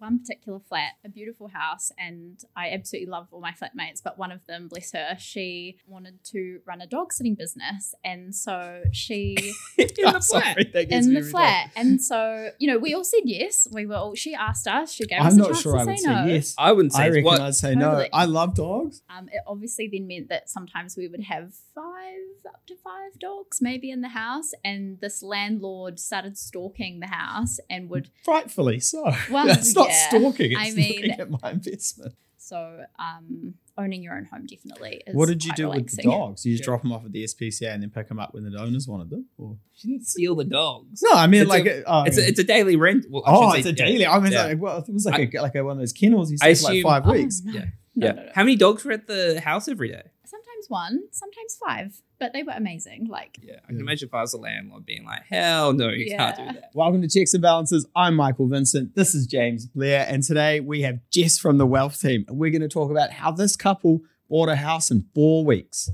one particular flat, a beautiful house, and I absolutely love all my flatmates, but one of them, bless her, she wanted to run a dog sitting business, and so she in the flat. And so, we all said yes. She asked us, she gave us I'm a not chance sure to I say would say no. yes. I wouldn't say I reckon what. I'd say Totally. no. I love dogs. It obviously then meant that sometimes we would have up to five dogs maybe in the house, and this landlord started stalking the house and would... Rightfully so. Well, That's not yeah. stalking. It's I mean- looking at my investment. So owning your own home definitely is What did you quite do with the relaxing. dogs? You just drop them off at the SPCA and then pick them up when the owners wanted them? Or? She didn't steal the dogs. No, I mean It's it's a daily rent. Well, I should it's say, a daily. I mean, yeah. it was like one of those kennels. You I said like assume- 5 Oh, weeks. no. Yeah. No, Yeah. no. How many dogs were at the house every day? Sometimes one, sometimes five, but they were amazing. Like, Yeah, I can imagine if I was a landlord being like, hell no, you can't do Yeah. that. Welcome to Checks and Balances. I'm Michael Vincent. This is James Blair. And today we have Jess from the Wealth Team. And we're going to talk about how this couple bought a house in 4 weeks.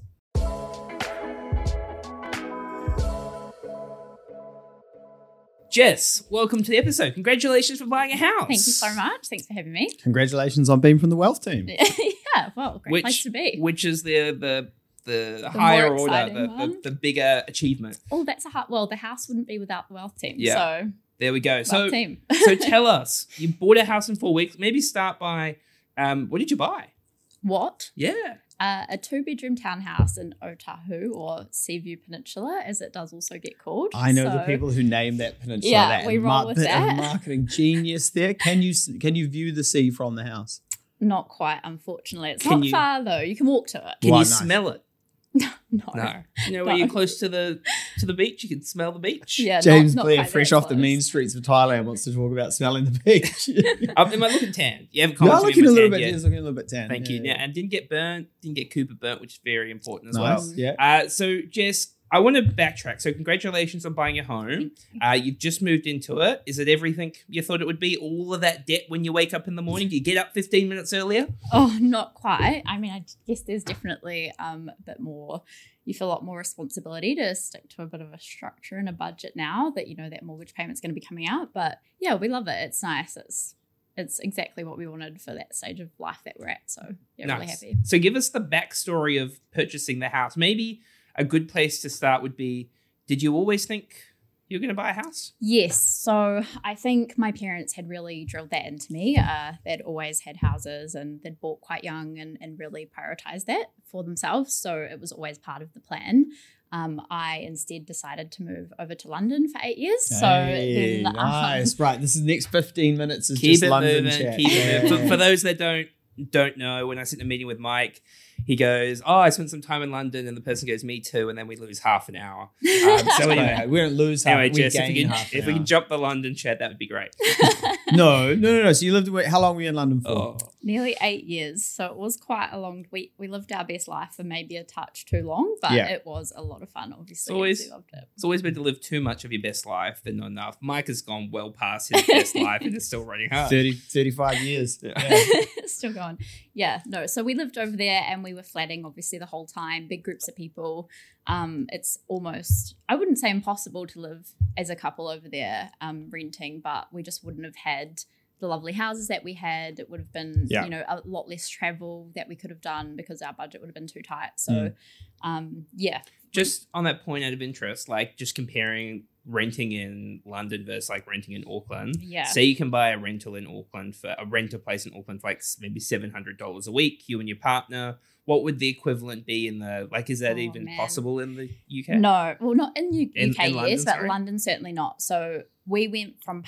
Jess, welcome to the episode. Congratulations for buying a house. thank you so much. Thanks for having me. Congratulations on being from the Wealth Team. Yeah, well, great place to be. Which is the higher more order, exciting one. the bigger achievement. Oh, that's the house wouldn't be without the Wealth Team. Yeah. So, There we go. Wealth So, Team. so tell us, you bought a house in 4 weeks. Maybe start by, what did you buy? What? Yeah. A 2-bedroom townhouse in Otahu, or Seaview Peninsula, as it does also get called. I know the So- people who name that peninsula. Yeah, that we roll with bit of that. marketing genius there. Can you view the sea from the house? Not quite, unfortunately. It's Can not you- far though. You can walk to it. Can Why you not? smell it? No. No. You know, when No. you're close to the beach, you can smell the beach. Yeah, James not Blair, quite fresh that off the close. mean streets of Thailand, wants to talk about smelling the beach. Am I looking tan? You haven't No, commented looking on a my little tan bit. yet. He's looking a little bit tan. Thank you. Yeah, and didn't get Cooper burnt, which is very important as well. Nice. Yeah. So, Jess, I want to backtrack. So, congratulations on buying a home. You've just moved into it. Is it everything you thought it would be? All of that debt when you wake up in the morning? Do you get up 15 minutes earlier? Oh, not quite. I mean, I guess there's definitely a bit more. You feel a lot more responsibility to stick to a bit of a structure and a budget now that you know that mortgage payment's going to be coming out. But yeah, we love it. It's nice. It's exactly what we wanted for that stage of life that we're at. So yeah, really Nice. happy. So, give us the backstory of purchasing the house. Maybe a good place to start would be, did you always think you were going to buy a house? Yes. So I think my parents had really drilled that into me. They'd always had houses and they'd bought quite young and really prioritized that for themselves. So it was always part of the plan. I instead decided to move over to London for 8 years. Hey, So then, nice. Right. This is the next 15 minutes is Keep just it London moving. chat. Keep it moving. Yeah. For those that don't know, when I sit in a meeting with Mike, he goes, "Oh, I spent some time in London," and the person goes, "Me too," and then we lose half an hour. So anyway, we don't lose half. anyway, we Jess, gain half an if we hour. can jump the London chat, that would be great. No. So you lived. How long were you in London for? Oh, nearly 8 years. So it was quite a long week. We lived our best life for maybe a touch too long, but Yeah. it was a lot of fun, obviously. always- and we loved it. it's always better to live too much of your best life than not enough. Mike has gone well past his best life and is still running hard. 35 years. Yeah. Still going. Yeah, no. So we lived over there and we were flatting obviously the whole time, big groups of people. It's almost, I wouldn't say impossible to live as a couple over there renting, but we just wouldn't have had the lovely houses that we had. It would have been, Yeah. a lot less travel that we could have done because our budget would have been too tight. So, yeah. Just on that point out of interest, like just comparing renting in London versus like renting in Auckland. Yeah. Say you can buy a rental in Auckland for a rental place in Auckland for like maybe $700 a week, you and your partner. What would the equivalent be in the, like, is that Oh, even man. possible in the UK? No, well, not in UK, In yes, London, but sorry? London certainly not. So we went from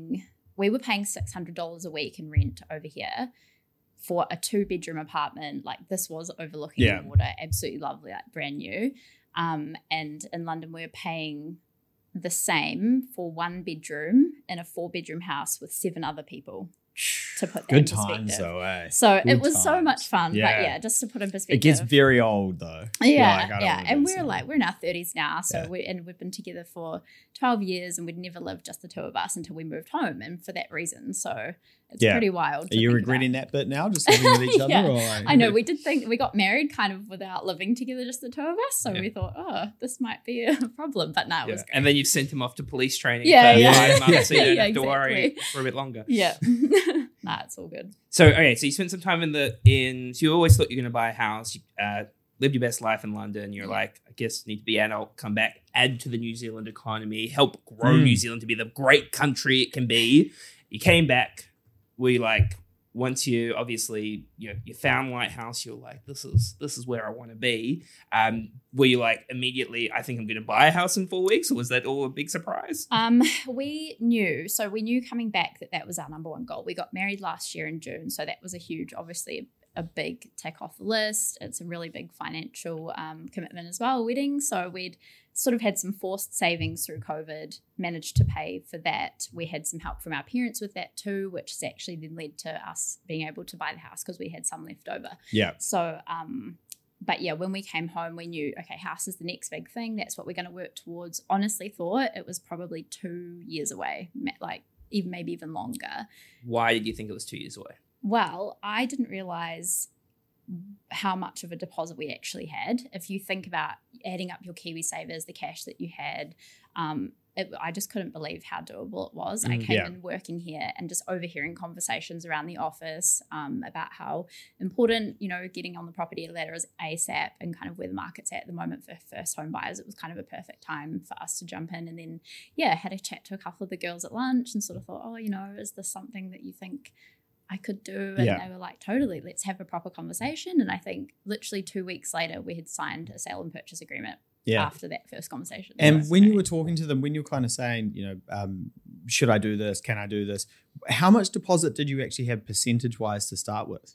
we were paying $600 a week in rent over here for a 2-bedroom apartment. Like this was overlooking Yeah. the water, absolutely lovely, like brand new. And in London, we were paying the same for 1 bedroom in a 4-bedroom house with 7 other people. To put that in Good perspective. times though, eh? So Good it was so times. much fun. Yeah. But yeah, just to put in perspective. It gets very old though. Yeah, Like, I don't yeah. wanna And go we're in our 30s now. So Yeah. we've been together for 12 years and we'd never lived just the two of us until we moved home. And for that reason. So It's Yeah. pretty wild. Are you regretting that bit now, just living with each other? Yeah. Or like, I know we did think we got married kind of without living together, just the two of us. So Yeah. we thought, oh, this might be a problem, but no, it was great. And then you've sent him off to police training Yeah, for yeah. 5 months, so you don't Yeah, have to worry exactly. for a bit longer. Yeah, nah, it's all good. So okay, so you spent some time so you always thought you were going to buy a house. You lived your best life in London. You're like, I guess need to be adult, come back, add to the New Zealand economy, help grow New Zealand to be the great country it can be. You came back. Were you like, once you obviously you found Lighthouse, you're like, this is where I want to be. Were you like immediately, I think I'm going to buy a house in 4 weeks, or was that all a big surprise? We knew coming back that was our number one goal. We got married last year in June, so that was a huge, obviously a big tick off the list. It's a really big financial commitment as well, a wedding. So we'd sort of had some forced savings through COVID, managed to pay for that. We had some help from our parents with that too, which has actually then led to us being able to buy the house because we had some left over. Yeah. So, but yeah, when we came home, we knew, okay, house is the next big thing. That's what we're going to work towards. Honestly thought it was probably 2 years away, like maybe even longer. Why did you think it was 2 years away? Well, I didn't realize how much of a deposit we actually had. If you think about adding up your KiwiSavers, the cash that you had, I just couldn't believe how doable it was. I came in working here and just overhearing conversations around the office about how important, getting on the property ladder is ASAP and kind of where the market's at the moment for first home buyers. It was kind of a perfect time for us to jump in. And then, had a chat to a couple of the girls at lunch and sort of thought, is this something that you think I could do? And they were like, totally, let's have a proper conversation. And I think literally 2 weeks later, we had signed a sale and purchase agreement after that first conversation. And when you were talking to them, when you were kind of saying, should I do this? Can I do this? How much deposit did you actually have percentage-wise to start with?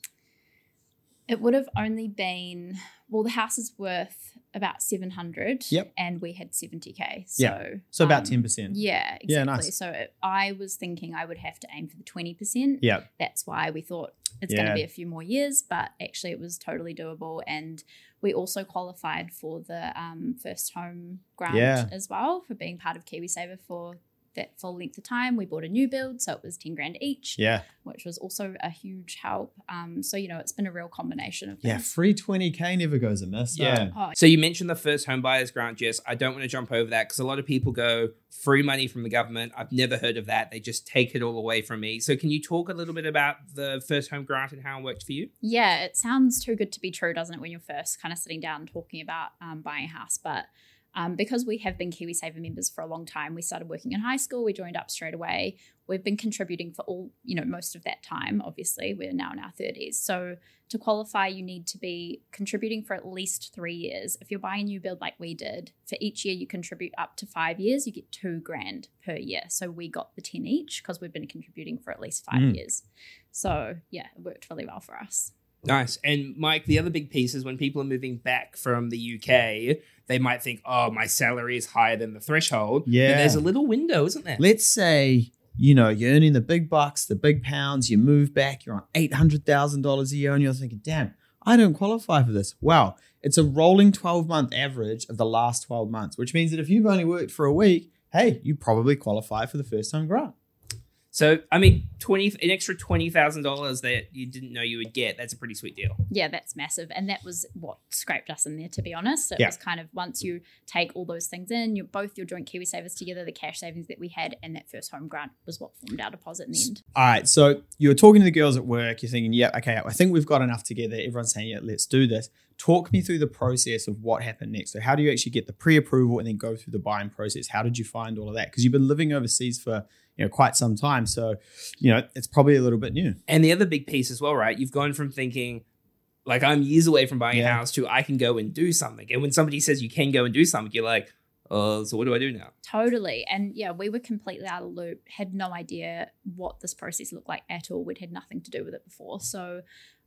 It would have only been, the house is worth about 700 and we had 70K. So about 10%. Yeah, exactly. Yeah, nice. So I was thinking I would have to aim for the 20%. Yeah. That's why we thought it's going to be a few more years, but actually it was totally doable. And we also qualified for the first home grant as well for being part of KiwiSaver for that full length of time. We bought a new build, so it was 10 grand each, which was also a huge help. So, it's been a real combination of things. Yeah, free 20K never goes amiss. Yeah. So you mentioned the first home buyers grant, Jess. I don't want to jump over that because a lot of people go free money from the government. I've never heard of that. They just take it all away from me. So can you talk a little bit about the first home grant and how it worked for you? Yeah, it sounds too good to be true, doesn't it, when you're first kind of sitting down and talking about buying a house. But because we have been KiwiSaver members for a long time, we started working in high school, we joined up straight away. We've been contributing for all, most of that time. Obviously, we're now in our 30s. So to qualify, you need to be contributing for at least 3 years. If you're buying a new build like we did, for each year you contribute up to 5 years, you get 2 grand per year. So we got the 10 each because we've been contributing for at least 5 years. So yeah, it worked really well for us. Nice. And Mike, the other big piece is when people are moving back from the UK, they might think, oh, my salary is higher than the threshold. Yeah. But there's a little window, isn't there? Let's say, you're earning the big bucks, the big pounds, you move back, you're on $800,000 a year and you're thinking, damn, I don't qualify for this. Wow. It's a rolling 12-month average of the last 12 months, which means that if you've only worked for a week, hey, you probably qualify for the first home grant. So, I mean, an extra $20,000 that you didn't know you would get, that's a pretty sweet deal. Yeah, that's massive. And that was what scraped us in there, to be honest. It was kind of once you take all those things in, both your joint KiwiSavers together, the cash savings that we had, and that first home grant was what formed our deposit in the end. All right. So you were talking to the girls at work. You're thinking, okay, I think we've got enough together. Everyone's saying, let's do this. Talk me through the process of what happened next. So how do you actually get the pre-approval and then go through the buying process? How did you find all of that? Because you've been living overseas for quite some time. So, it's probably a little bit new. And the other big piece as well, right? You've gone from thinking, like, I'm years away from buying a house to I can go and do something. And when somebody says you can go and do something, you're like, oh, so what do I do now? Totally. And we were completely out of the loop, had no idea what this process looked like at all. We'd had nothing to do with it before. So,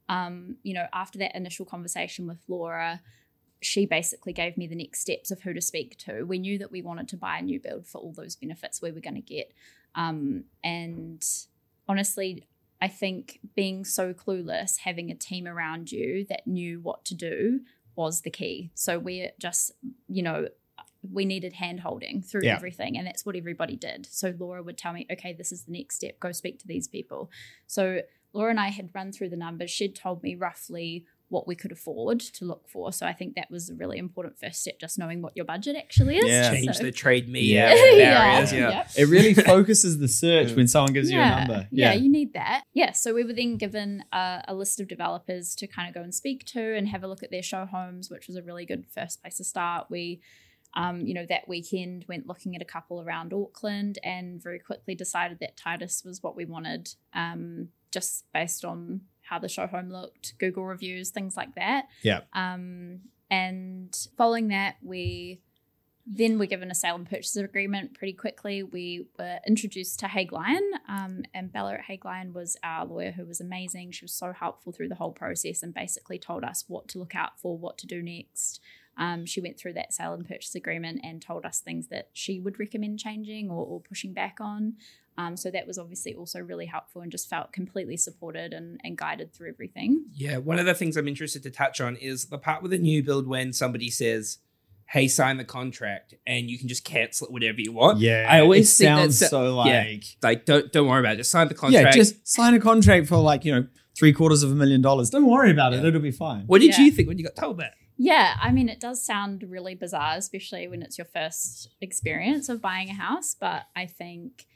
after that initial conversation with Laura, she basically gave me the next steps of who to speak to. We knew that we wanted to buy a new build for all those benefits we were going to get. And honestly, I think being so clueless, having a team around you that knew what to do was the key. So we're just, we needed hand holding through Yeah. everything, and that's what everybody did. So Laura would tell me, okay, this is the next step, go speak to these people. So Laura and I had run through the numbers. She'd told me roughly what we could afford to look for. So I think that was a really important first step, just knowing what your budget actually is. Yeah. Change So- the trade me Yeah. barriers. Yeah. Yeah. It really focuses the search when someone gives you a number. Yeah, you need that. Yeah, so we were then given a list of developers to kind of go and speak to and have a look at their show homes, which was a really good first place to start. We, that weekend went looking at a couple around Auckland and very quickly decided that Titus was what we wanted, just based on how the show home looked, Google reviews, things like that. Yeah. And following that, we then were given a sale and purchase agreement pretty quickly. We were introduced to Haig Lyon, and Bella at Haig Lyon was our lawyer who was amazing. She was so helpful through the whole process and basically told us what to look out for, what to do next. She went through that sale and purchase agreement and told us things that she would recommend changing or pushing back on. So that was obviously also really helpful and just felt completely supported and guided through everything. Yeah, one of the things I'm interested to touch on is the part with a new build when somebody says, hey, sign the contract, and you can just cancel it whenever you want. Yeah. I always it think sounds that's so like like don't worry about it. Just sign the contract. yeah, just sign a contract for like, $750,000. Don't worry about it. Yeah. It'll be fine. What did Yeah. you think when you got told that? Yeah, I mean, it does sound really bizarre, especially when it's your first experience of buying a house. But I think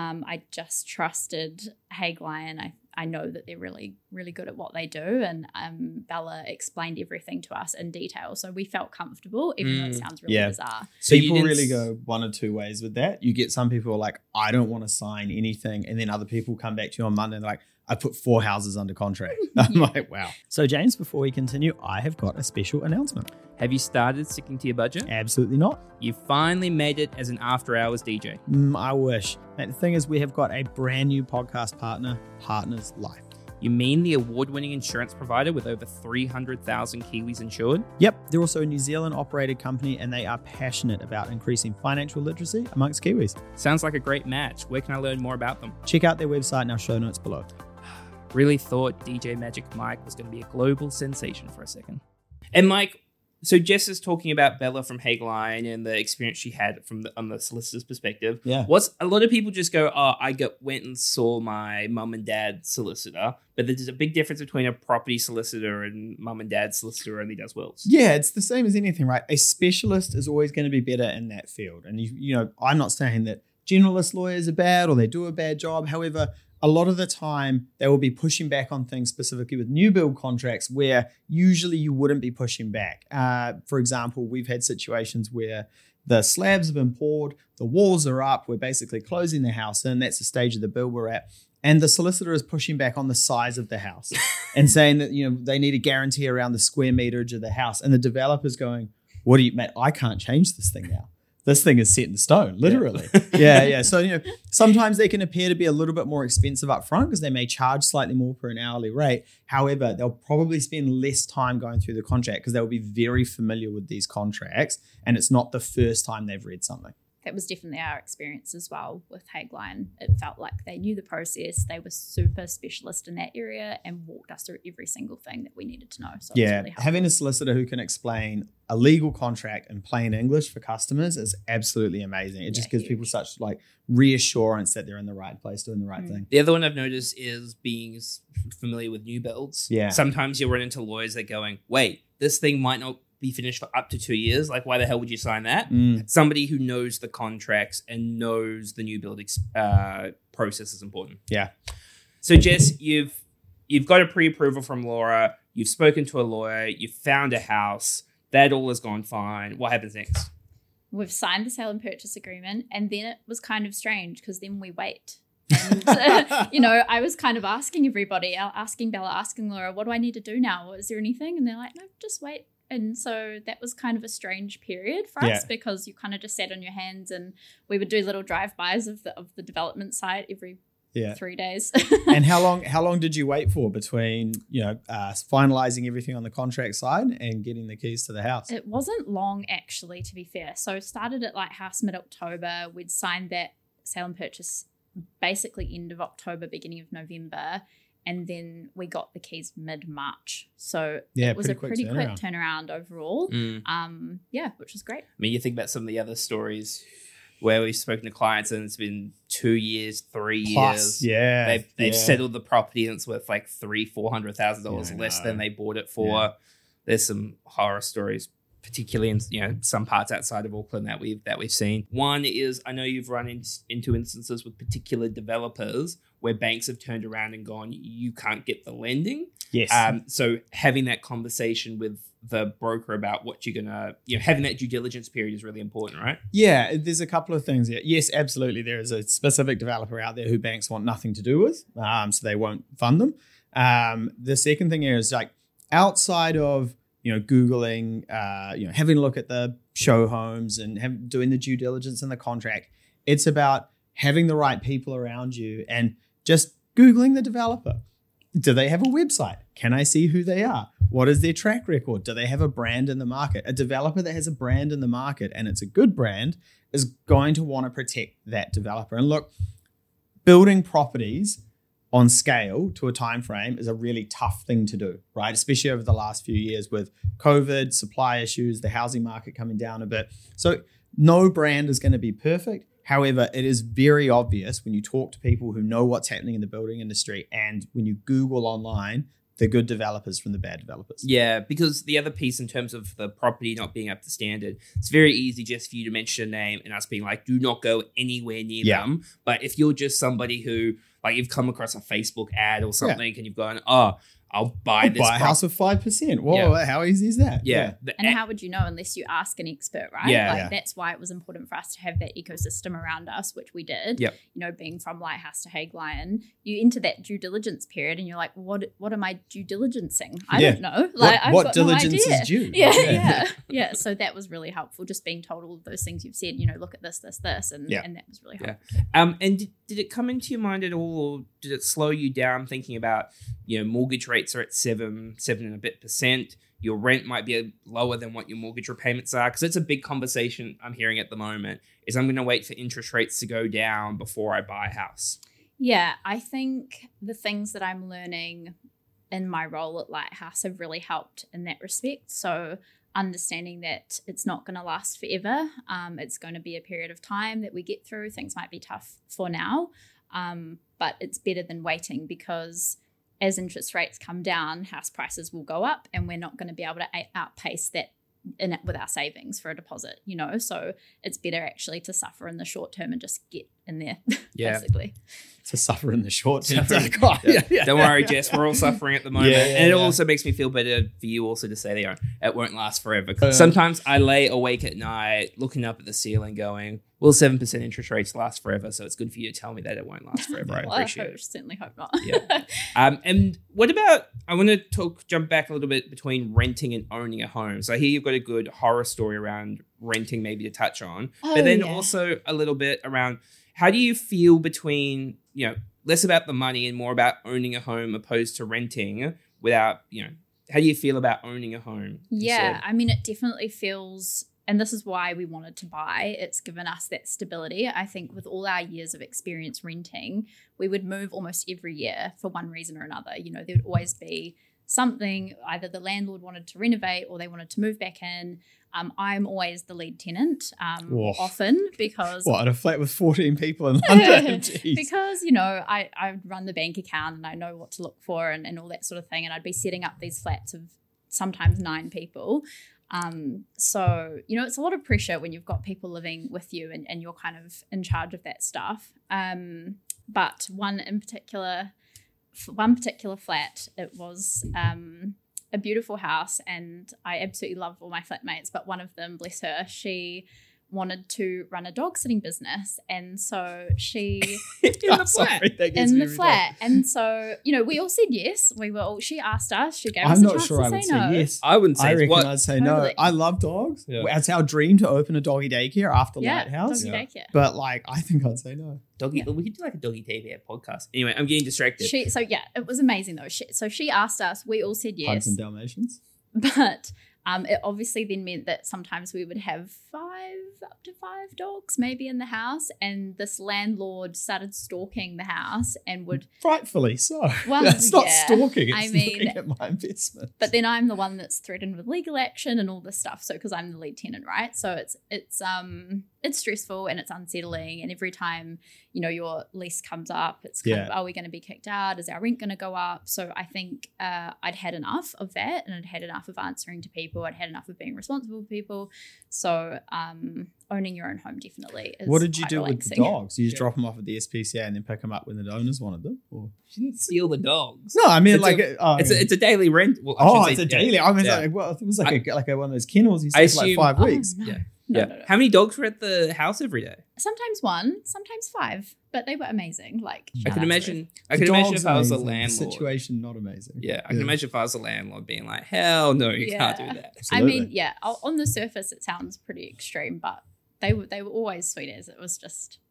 I just trusted Haig Lyon. I know that they're really, really good at what they do. And Bella explained everything to us in detail. So we felt comfortable, even though it sounds really Yeah. bizarre. So you People didn't really s- go one or two ways with that. You get some people who are like, I don't want to sign anything. And then other people come back to you on Monday and they're like, I put 4 houses under contract. I'm like, wow. So, James, before we continue, I have got a special announcement. Have you started sticking to your budget? Absolutely not. You finally made it as an after hours DJ. I wish. Mate, the thing is, we have got a brand new podcast partner, Partners Life. You mean the award-winning insurance provider with over 300,000 Kiwis insured? Yep, they're also a New Zealand operated company and they are passionate about increasing financial literacy amongst Kiwis. Sounds like a great match. Where can I learn more about them? Check out their website in our show notes below. Really thought DJ Magic Mike was going to be a global sensation for a second. And Mike, so Jess is talking about Bella from Haig Lyon and the experience she had on the solicitor's perspective. Yeah. What's a lot of people just go, oh, went and saw my mum and dad's solicitor, but there's a big difference between a property solicitor and mum and dad's solicitor who only does wills. Yeah, it's the same as anything, right? A specialist is always going to be better in that field. And, I'm not saying that generalist lawyers are bad or they do a bad job. However, a lot of the time they will be pushing back on things specifically with new build contracts where usually you wouldn't be pushing back. For example, we've had situations where the slabs have been poured, the walls are up, we're basically closing the house in, that's the stage of the build we're at. And the solicitor is pushing back on the size of the house and saying that, they need a guarantee around the square meterage of the house. And the developer's going, mate, I can't change this thing now. This thing is set in stone, literally. Yeah. So, sometimes they can appear to be a little bit more expensive up front because they may charge slightly more per an hourly rate. However, they'll probably spend less time going through the contract because they'll be very familiar with these contracts and it's not the first time they've read something. That was definitely our experience as well with Haig Lyon. It felt like they knew the process. They were super specialist in that area and walked us through every single thing that we needed to know. So it was really helpful. Having a solicitor who can explain a legal contract in plain English for customers is absolutely amazing. It just gives people such reassurance that they're in the right place doing the right thing. The other one I've noticed is being familiar with new builds. Yeah. Sometimes you'll run into lawyers that going, wait, this thing might not be finished for up to 2 years. Like, why the hell would you sign that? Somebody who knows the contracts and knows the new build process is important. Yeah. So, Jess, you've got a pre-approval from Laura. You've spoken to a lawyer. You've found a house. That all has gone fine. What happens next? We've signed the sale and purchase agreement, and then it was kind of strange because then we wait. And, I was kind of asking everybody, asking Bella, asking Laura, what do I need to do now? Is there anything? And they're like, no, just wait. And so that was kind of a strange period for us because you kind of just sat on your hands and we would do little drive-bys of the development site every 3 days. And how long did you wait for between, finalizing everything on the contract side and getting the keys to the house? It wasn't long, actually, to be fair. So it started at Lighthouse mid-October. We'd signed that sale and purchase basically end of October, beginning of November. And then we got the keys mid-March. So Yeah, it was a pretty quick turnaround. turnaround overall. Mm. Which was great. I mean, you think about some of the other stories where we've spoken to clients and it's been 2 years, 3 Plus, years. yeah. They've yeah. settled the property and it's worth like $300,000-$400,000 Yeah, I less know. than they bought it for. Yeah. There's some horror stories, particularly in some parts outside of Auckland that we've seen. One is, I know you've run into instances with particular developers where banks have turned around and gone, you can't get the lending. Yes. So having that conversation with the broker about what you're gonna, having that due diligence period is really important, right? Yeah, there's a couple of things here. Yes, absolutely. There is a specific developer out there who banks want nothing to do with, so they won't fund them. The second thing here is like outside of Googling, having a look at the show homes and doing the due diligence in the contract. It's about having the right people around you and just Googling the developer. Do they have a website? Can I see who they are? What is their track record? Do they have a brand in the market? A developer that has a brand in the market and it's a good brand is going to want to protect that developer. And look, building properties on scale to a time frame is a really tough thing to do, right? Especially over the last few years with COVID, supply issues, the housing market coming down a bit. So no brand is going to be perfect. However, it is very obvious when you talk to people who know what's happening in the building industry and when you Google online, the good developers from the bad developers. Yeah, because the other piece in terms of the property not being up to standard, it's very easy just for you to mention a name and us being like, do not go anywhere near them. But if you're just somebody who, like, you've come across a Facebook ad or something and you've gone, I'll buy this. Buy a house of 5%. Whoa, how easy is that? Yeah. And how would you know unless you ask an expert, right? That's why it was important for us to have that ecosystem around us, which we did. Yep. Being from Lighthouse to Hague Lion, you enter that due diligence period and you're like, what am I due diligencing? I don't know. Like, what I've got diligence no idea. is due? Yeah. So that was really helpful. Just being told all of those things you've said, look at this, and that was really helpful. And did it come into your mind at all, or did it slow you down thinking about, mortgage rates are at 7 and a bit %. Your rent might be lower than what your mortgage repayments are. Because it's a big conversation I'm hearing at the moment is I'm going to wait for interest rates to go down before I buy a house. Yeah, I think the things that I'm learning in my role at Lighthouse have really helped in that respect. So understanding that it's not going to last forever. It's going to be a period of time that we get through. Things might be tough for now, but it's better than waiting because as interest rates come down, house prices will go up and we're not going to be able to outpace that in it with our savings for a deposit, so it's better actually to suffer in the short term and just get in there basically. To suffer in the short term. Don't worry, Jess, we're all suffering at the moment. And it yeah. also makes me feel better for you also to say that it won't last forever. Sometimes I lay awake at night looking up at the ceiling going, will 7% interest rates last forever? So it's good for you to tell me that it won't last forever. I appreciate it. Certainly hope not. And what about, I want to jump back a little bit between renting and owning a home. So I hear you've got a good horror story around renting maybe to touch on, but then also a little bit around how do you feel between, less about the money and more about owning a home opposed to renting without, how do you feel about owning a home? Yeah, I mean, it definitely feels, and this is why we wanted to buy, it's given us that stability. I think with all our years of experience renting, we would move almost every year for one reason or another. There would always be something, either the landlord wanted to renovate or they wanted to move back in. I'm always the lead tenant often because... What, a flat with 14 people in London? Because, I run the bank account and I know what to look for and all that sort of thing. And I'd be setting up these flats of sometimes 9 people. So, it's a lot of pressure when you've got people living with you and you're kind of in charge of that stuff. But one particular flat, it was a beautiful house and I absolutely love all my flatmates, but one of them, bless her, she wanted to run a dog sitting business, and so she in the flat. And so we all said yes. She asked us. She gave us I'm a not chance sure to I say would no. say yes. I wouldn't say I reckon what? I'd say Totally. no. I love dogs. Yeah. It's our dream to open a doggy daycare after Lighthouse. Doggy daycare. But I think I'd say no. We could do like a doggy TV podcast. Anyway, I'm getting distracted. It was amazing though. She asked us. We all said yes. Punts and Dalmatians. But it obviously then meant that sometimes we would have 5 up to 5 dogs maybe in the house, and this landlord started stalking the house and would Rightfully so. Well, That's not yeah. stalking. It's I mean, looking at my investment. but then I'm the one that's threatened with legal action and all this stuff. So because I'm the lead tenant, right? So it's stressful and it's unsettling. And every time, you know, your lease comes up, it's kind of, are we going to be kicked out? Is our rent going to go up? So I think I'd had enough of that, and I'd had enough of answering to people. I'd had enough of being responsible for people. So owning your own home definitely is What did you quite do relaxing. with the dogs? You just drop them off at the SPCA and then pick them up when the owners wanted them? Or? She didn't steal the dogs. No, I mean It's it's a daily rent. Well, I shouldn't it's say- a daily. I mean, Yeah. like, well, it was like a one of those kennels. You I said like assume- 5 Oh, weeks. no. Yeah. No, Yeah. no, no. How many dogs were at the house every day? Sometimes 1, sometimes 5, but they were amazing. Like I shout can out to imagine. I The can imagine dog's if I was a amazing. The landlord. situation not amazing. Yeah, I can imagine if I was a landlord being like, "Hell no, you can't do Yeah. that." I mean, Absolutely. yeah, on the surface it sounds pretty extreme, but they were always sweet as. It was just,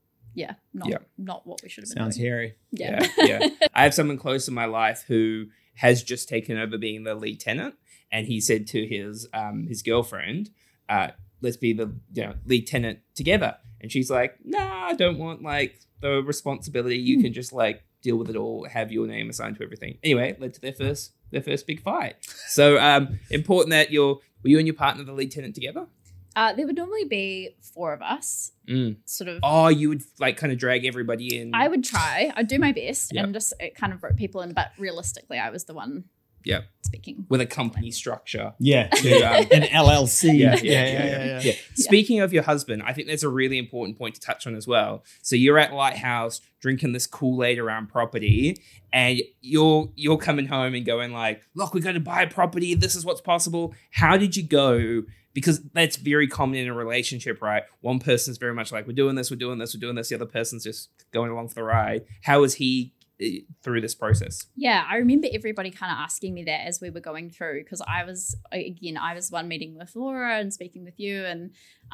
not what we should have been Sounds doing. hairy. Yeah. Yeah. I have someone close in my life who has just taken over being the lead tenant, and he said to his girlfriend, "Let's be the lead tenant together." And she's like, "Nah, I don't want like the responsibility. You can just like deal with it all, have your name assigned to everything." Anyway, led to their first big fight. So important that were you and your partner the lead tenant together? There would normally be 4 of us, sort of. Oh, you would like kind of drag everybody in. I would try. I'd do my best Yep. and just kind of rope people in, but realistically, I was the one Yep. speaking. with a company structure. Yeah. To, An LLC. Yeah. Speaking of your husband, I think that's a really important point to touch on as well. So you're at Lighthouse drinking this Kool-Aid around property, and you're coming home and going like, "Look, we're going to buy a property. This is what's possible." How did you go? Because that's very common in a relationship, right? One person's very much like, we're doing this. The other person's just going along for the ride. How was he through this process? Yeah, I remember everybody kind of asking me that as we were going through, because I was one meeting with Laura and speaking with you, and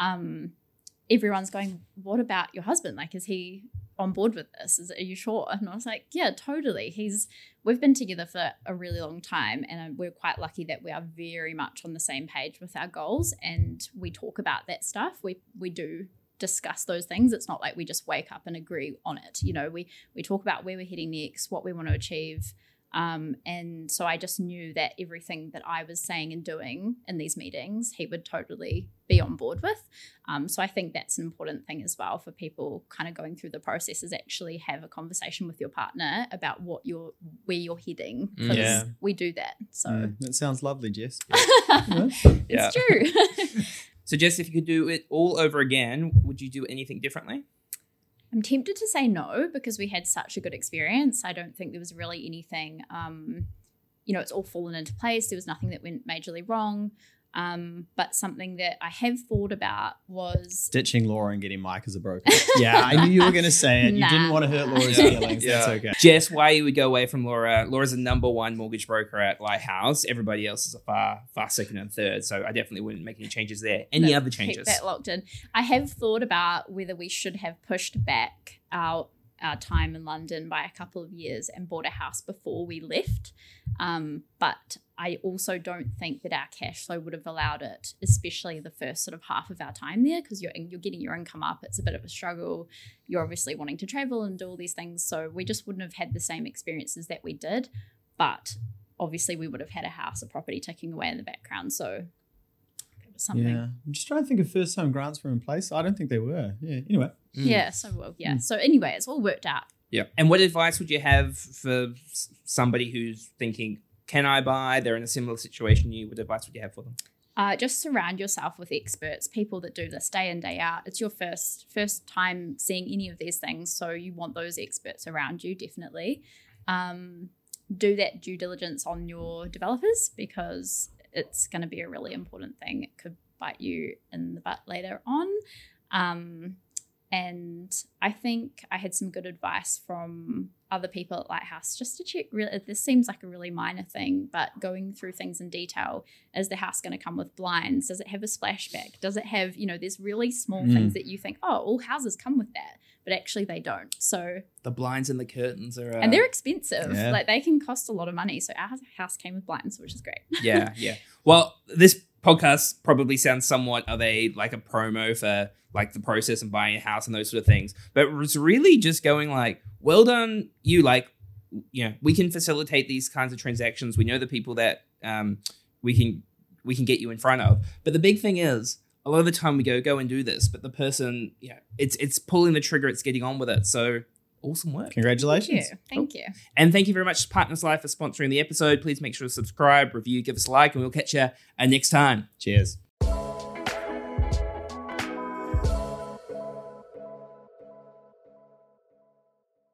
everyone's going, "What about your husband? Like, is he on board with this? Are you sure?" And I was like, "Yeah, totally. We've been together for a really long time, and we're quite lucky that we are very much on the same page with our goals, and we talk about that stuff. We do discuss those things. It's not like we just wake up and agree on it. You know, we talk about where we're heading next, what we want to achieve." And so I just knew that everything that I was saying and doing in these meetings, he would totally be on board with. So I think that's an important thing as well for people kind of going through the process, is actually have a conversation with your partner about where you're heading. Because Yeah. we do that. So That sounds lovely, Jess. it's true. So Jess, if you could do it all over again, would you do anything differently? I'm tempted to say no, because we had such a good experience. I don't think there was really anything, it's all fallen into place. There was nothing that went majorly wrong. But something that I have thought about was Ditching Laura and getting Mike as a broker. Yeah, I knew you were going to say it. You Nah. didn't want to hurt Laura's Yeah. feelings. That's okay. Jess, why you would go away from Laura? Laura's the number 1 mortgage broker at Lighthouse. Everybody else is a far second and third. So I definitely wouldn't make any changes there. Any other keep changes? that locked in. I have thought about whether we should have pushed back our time in London by a couple of years and bought a house before we left. But I also don't think that our cash flow would have allowed it, especially the first sort of half of our time there, because you're getting your income up. It's a bit of a struggle. You're obviously wanting to travel and do all these things. So we just wouldn't have had the same experiences that we did. But obviously we would have had a house, a property ticking away in the background. So it was something. Yeah. I'm just trying to think if first home grants were in place. I don't think they were. Yeah. Anyway. Yeah. So anyway, it's all worked out. Yeah. And what advice would you have for somebody who's thinking, can I buy? They're in a similar situation to you. What advice would you have for them? Just surround yourself with experts, people that do this day in, day out. It's your first time seeing any of these things, so you want those experts around you, definitely. Do that due diligence on your developers, because it's going to be a really important thing. It could bite you in the butt later on. And I think I had some good advice from other people at Lighthouse just to check. This seems like a really minor thing, but going through things in detail. Is the house going to come with blinds? Does it have a splashback? Does it have, there's really small things that you think, oh, all houses come with that, but actually they don't. So The blinds and the curtains are... and they're expensive. Yeah. Like they can cost a lot of money. So our house came with blinds, which is great. Yeah. Well, this podcasts probably sound somewhat of a promo for like the process of buying a house and those sort of things. But it was really just going like, well done, you, like, you know, we can facilitate these kinds of transactions. We know the people that we can get you in front of. But the big thing is, a lot of the time we go and do this, but the person, it's pulling the trigger, it's getting on with it. So awesome work. Congratulations. Thank you. And thank you very much to Partners Life for sponsoring the episode. Please make sure to subscribe, review, give us a like, and we'll catch you next time. Cheers.